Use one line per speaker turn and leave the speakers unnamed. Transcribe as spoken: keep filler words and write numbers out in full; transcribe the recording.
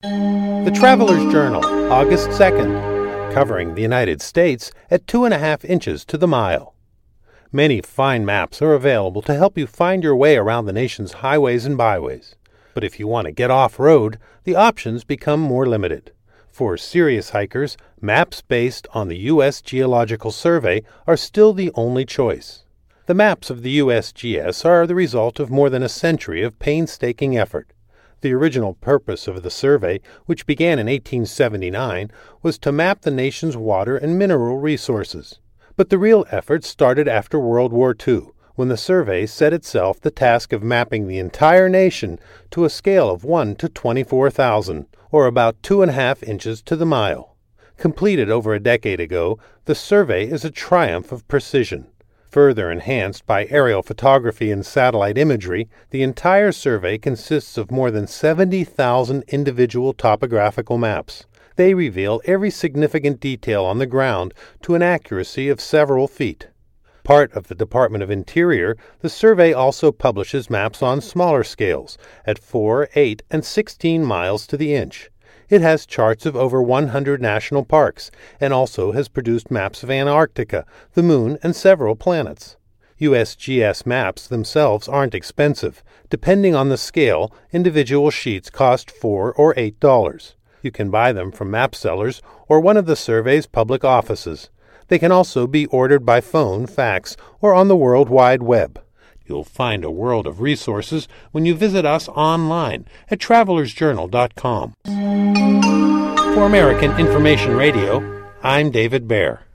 The Traveler's Journal, August second, covering the United States at two and a half inches to the mile. Many fine maps are available to help you find your way around the nation's highways and byways. But if you want to get off-road, the options become more limited. For serious hikers, maps based on the U S Geological Survey are still the only choice. The maps of the U S G S are the result of more than a century of painstaking effort. The original purpose of the survey, which began in eighteen seventy-nine, was to map the nation's water and mineral resources. But the real effort started after World War Two, when the survey set itself the task of mapping the entire nation to a scale of one to twenty-four thousand, or about two and a half inches to the mile. Completed over a decade ago, the survey is a triumph of precision. Further enhanced by aerial photography and satellite imagery, the entire survey consists of more than seventy thousand individual topographical maps. They reveal every significant detail on the ground to an accuracy of several feet. Part of the Department of Interior, the survey also publishes maps on smaller scales, at four, eight, and sixteen miles to the inch. It has charts of over one hundred national parks, and also has produced maps of Antarctica, the Moon, and several planets. U S G S maps themselves aren't expensive. Depending on the scale, individual sheets cost four or eight dollars. You can buy them from map sellers or one of the survey's public offices. They can also be ordered by phone, fax, or on the World Wide Web. You'll find a world of resources when you visit us online at travelers journal dot com. For American Information Radio, I'm David Baer.